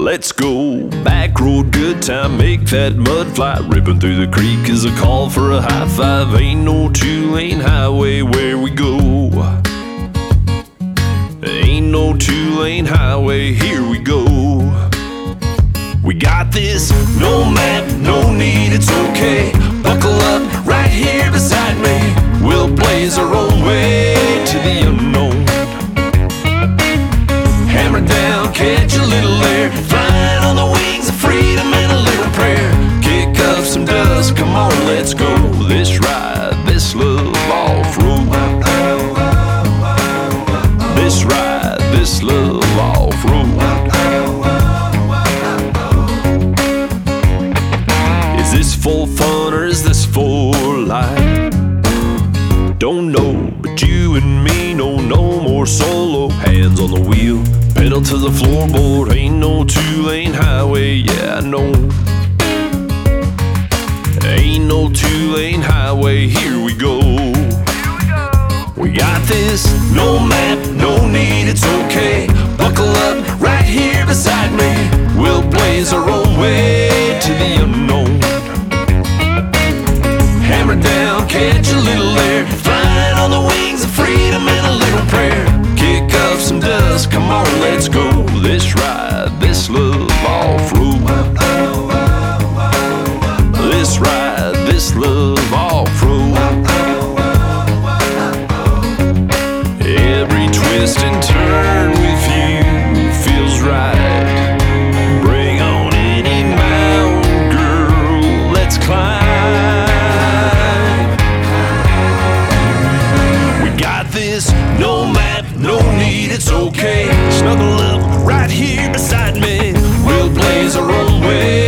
Let's go. Back road, good time, make that mud fly. Ripping through the creek is a call for a high five. Ain't no two-lane highway where we go. Ain't no two-lane highway, here we go. We got this, no map, no need, it's okay. Buckle up right here beside me. We'll blaze our own way to the unknown. Hammer down, catch a little air, flying on the wings of freedom and a little prayer. Kick up some dust, come on, let's go. This ride, this love off-road. This ride, this love off-road. Is this for fun or is this for life? Don't know, but you and me know no more solo. Hands on the wheel, pedal to the floorboard. Ain't no two-lane highway, yeah I know. Ain't no two-lane highway, here we go. We got this, no map, no need, it's okay. Buckle up right here beside me. We'll blaze our own way to the unknown. Hammer down, catch a little air, flying on the wings of freedom and a little prayer. Kick up some dust, come on, let's go. This ride, this love off-road. This ride, this love off-road. Every twist and turn with you feels right. Bring on any mountain, girl, let's climb. We got this, no map, no need, it's okay. Snuggle up right here beside me. We'll blaze our own way